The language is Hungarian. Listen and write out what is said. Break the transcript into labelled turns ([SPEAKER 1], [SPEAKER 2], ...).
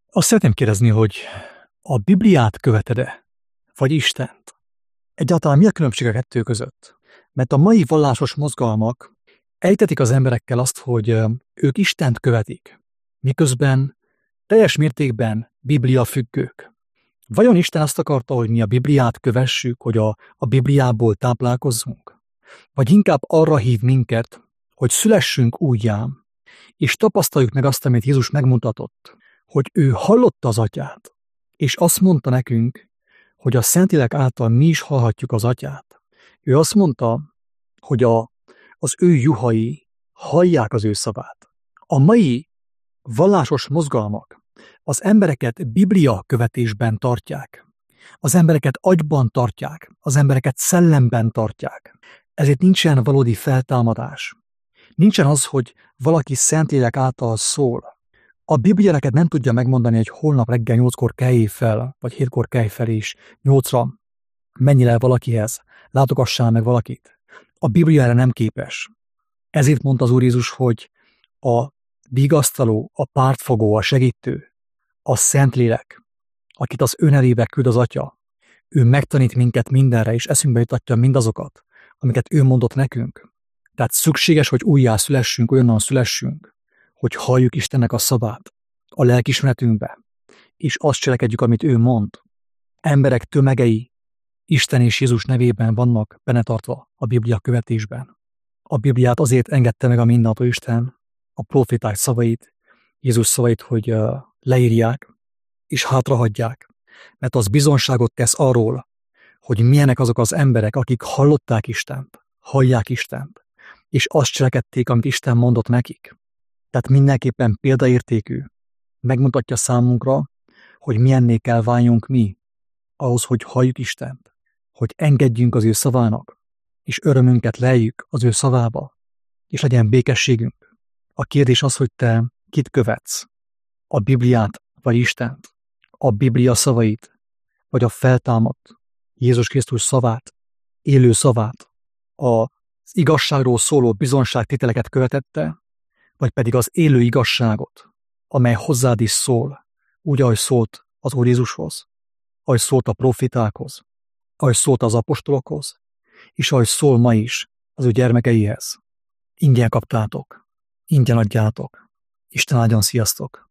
[SPEAKER 1] Azt szeretném kérdezni, hogy a Bibliát követed-e, vagy Istent? Egyáltalán mi a különbség a kettő között? Mert a mai vallásos mozgalmak ejtetik az emberekkel azt, hogy ők Istent követik, miközben teljes mértékben Biblia függők. Vajon Isten azt akarta, hogy mi a Bibliát kövessük, hogy a Bibliából táplálkozzunk? Vagy inkább arra hív minket, hogy szülessünk újjá, és tapasztaljuk meg azt, amit Jézus megmutatott, hogy ő hallotta az Atyát, és azt mondta nekünk, hogy a Szentlélek által mi is hallhatjuk az Atyát. Ő azt mondta, hogy az ő juhai hallják az ő szavát. A mai vallásos mozgalmak az embereket Biblia követésben tartják, az embereket agyban tartják, az embereket szellemben tartják. Ezért nincsen valódi feltámadás. Nincsen az, hogy valaki Szentlélek által szól. A Biblia neked nem tudja megmondani, hogy holnap reggel 8-kor kelj fel, vagy 7-kor kelj fel is, 8-ra menj el valakihez, látogassál meg valakit. A Biblia erre nem képes. Ezért mondta az Úr Jézus, hogy a vigasztaló, a pártfogó, a segítő, a Szentlélek, akit az önerébe küld az Atya, ő megtanít minket mindenre, és eszünkbe jutatja mindazokat, amiket ő mondott nekünk. Tehát szükséges, hogy újjá szülessünk, olyannan szülessünk, hogy halljuk Istennek a szavát a lelkiismeretünkbe, és azt cselekedjük, amit ő mond. Emberek tömegei Isten és Jézus nevében vannak benetartva a Biblia követésben. A Bibliát azért engedte meg a mindenható Isten, a proféták szavait, Jézus szavait, hogy leírják és hátrahagyják, mert az bizonságot tesz arról, hogy milyenek azok az emberek, akik hallották Istent, hallják Istent, és azt cselekedték, amit Isten mondott nekik. Tehát mindenképpen példaértékű, megmutatja számunkra, hogy milyenné kell váljunk mi, ahhoz, hogy halljuk Istent, hogy engedjünk az ő szavának, és örömünket lejjük az ő szavába, és legyen békességünk. A kérdés az, hogy te kit követsz, a Bibliát vagy Istent, a Biblia szavait, vagy a feltámadt Jézus Krisztus szavát, élő szavát, az igazságról szóló bizonságtételeket követette, vagy pedig az élő igazságot, amely hozzád is szól, úgy, ahogy szólt az Úr Jézushoz, ahogy szólt a profitákhoz, ahogy szólt az apostolokhoz, és ahogy szól ma is az ő gyermekeihez. Ingyen kaptátok, ingyen adjátok. Isten áldjon, sziasztok!